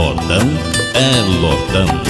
Lordão é Lordão.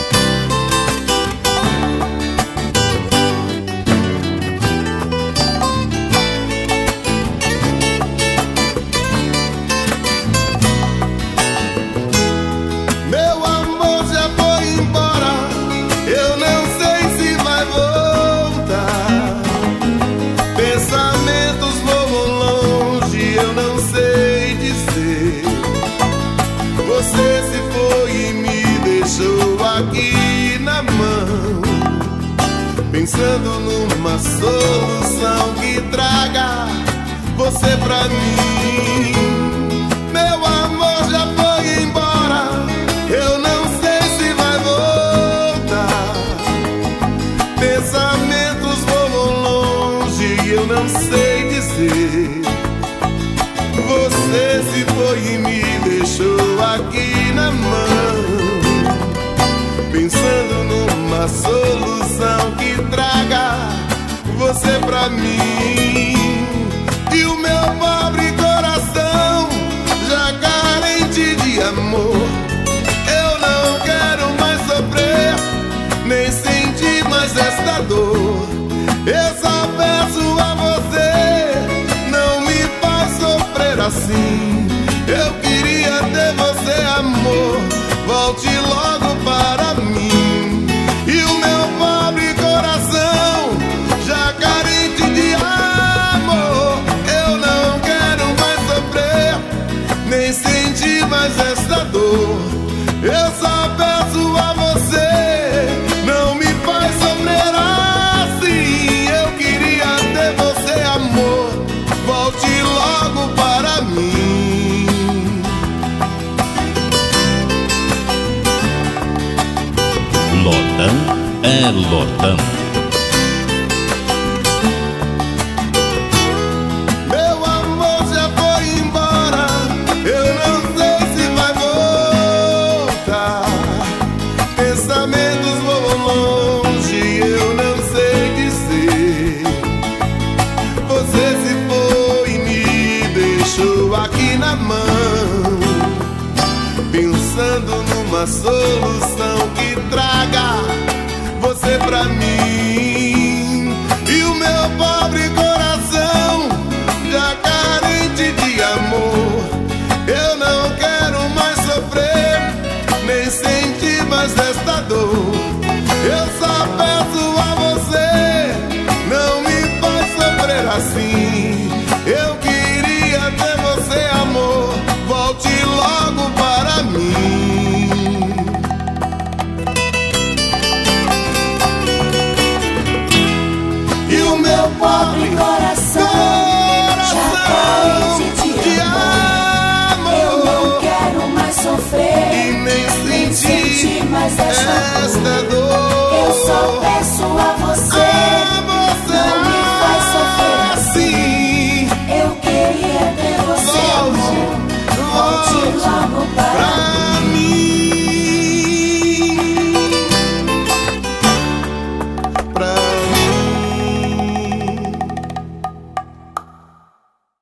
Meu amor já foi embora, eu não sei se vai voltar. Pensamentos voam longe, eu não sei dizer. Você se foi e me deixou aqui na mão, pensando numa solução que traga você pra mim. Meu amor já foi embora, eu não sei se vai voltar. Pensamentos voam longe, eu não sei dizer. Você se foi e me deixou aqui na mão, pensando numa solução que traga você pra mim. E o meu pobre coração, já carente de amor, eu não quero mais sofrer, nem sentir mais esta dor. Eu só peço a você, não me faz sofrer assim. Eu queria ter você, amor, volte logo para mim. E o meu pobre coração, já carente de amor, eu não quero mais sofrer, nem sentir mais esta dor. Eu só peço a você, não me faz sofrer assim. Eu queria ter você, amor, volte logo para mim. Lordão é Lordão. Meu amor já foi embora, eu não sei se vai voltar. Pensamentos voam longe, eu não sei dizer. Você se foi e me deixou aqui na mão, pensando numa solução que traga você pra mim. E o meu pai